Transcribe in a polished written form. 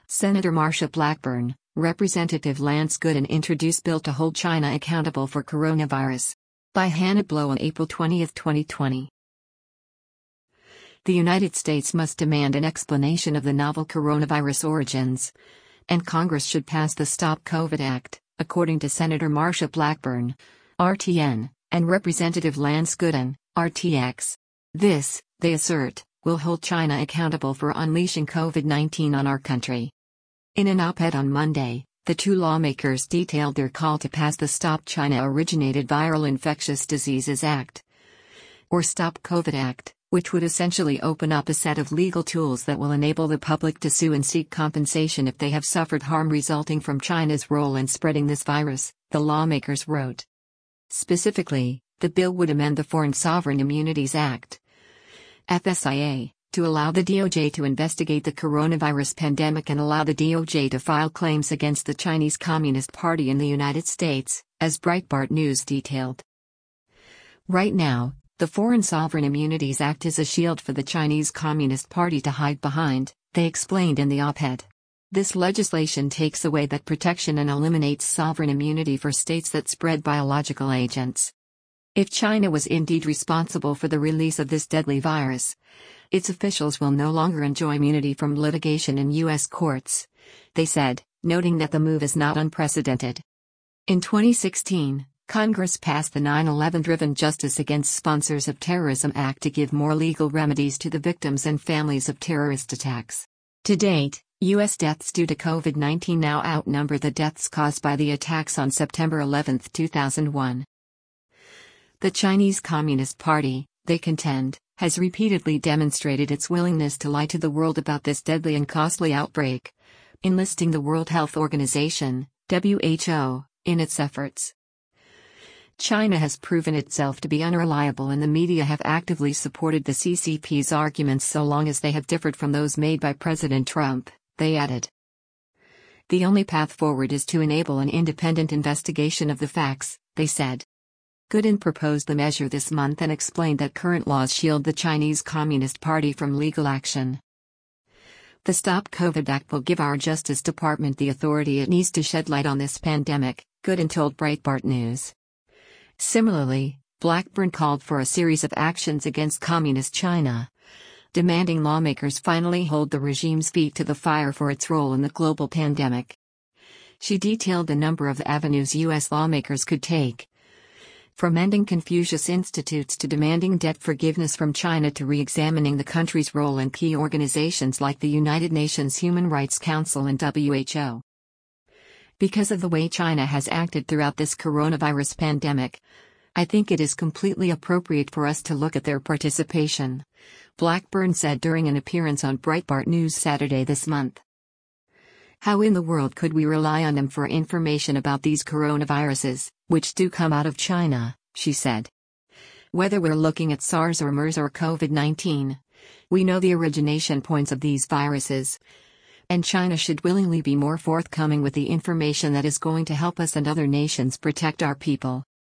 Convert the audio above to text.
Senator Marsha Blackburn, Representative Lance Gooden introduced bill to hold China accountable for coronavirus. By Hannah Blow on April 20, 2020. The United States must demand an explanation of the novel coronavirus origins, and Congress should pass the Stop COVID Act, according to Senator Marsha Blackburn, RTN, and Representative Lance Gooden, RTX. This, they assert, will hold China accountable for unleashing COVID-19 on our country. In an op-ed on Monday, the two lawmakers detailed their call to pass the Stop China Originated Viral Infectious Diseases Act, or Stop COVID Act, which would essentially open up a set of legal tools that will enable the public to sue and seek compensation if they have suffered harm resulting from China's role in spreading this virus, the lawmakers wrote. Specifically, the bill would amend the Foreign Sovereign Immunities Act, FSIA, to allow the DOJ to investigate the coronavirus pandemic and allow the DOJ to file claims against the Chinese Communist Party in the United States, as Breitbart News detailed. Right now, the Foreign Sovereign Immunities Act is a shield for the Chinese Communist Party to hide behind, they explained in the op-ed. This legislation takes away that protection and eliminates sovereign immunity for states that spread biological agents. If China was indeed responsible for the release of this deadly virus, its officials will no longer enjoy immunity from litigation in U.S. courts, they said, noting that the move is not unprecedented. In 2016, Congress passed the 9/11-driven Justice Against Sponsors of Terrorism Act to give more legal remedies to the victims and families of terrorist attacks. To date, U.S. deaths due to COVID-19 now outnumber the deaths caused by the attacks on September 11, 2001. The Chinese Communist Party, they contend, has repeatedly demonstrated its willingness to lie to the world about this deadly and costly outbreak, enlisting the World Health Organization, WHO, in its efforts. China has proven itself to be unreliable, and the media have actively supported the CCP's arguments so long as they have differed from those made by President Trump, they added. The only path forward is to enable an independent investigation of the facts, they said. Gooden proposed the measure this month and explained that current laws shield the Chinese Communist Party from legal action. The Stop COVID Act will give our Justice Department the authority it needs to shed light on this pandemic, Gooden told Breitbart News. Similarly, Blackburn called for a series of actions against Communist China, demanding lawmakers finally hold the regime's feet to the fire for its role in the global pandemic. She detailed the number of avenues U.S. lawmakers could take, from ending Confucius Institutes to demanding debt forgiveness from China to re-examining the country's role in key organizations like the United Nations Human Rights Council and WHO. Because of the way China has acted throughout this coronavirus pandemic, I think it is completely appropriate for us to look at their participation, Blackburn said during an appearance on Breitbart News Saturday this month. How in the world could we rely on them for information about these coronaviruses, which do come out of China, she said. Whether we're looking at SARS or MERS or COVID-19, we know the origination points of these viruses, and China should willingly be more forthcoming with the information that is going to help us and other nations protect our people.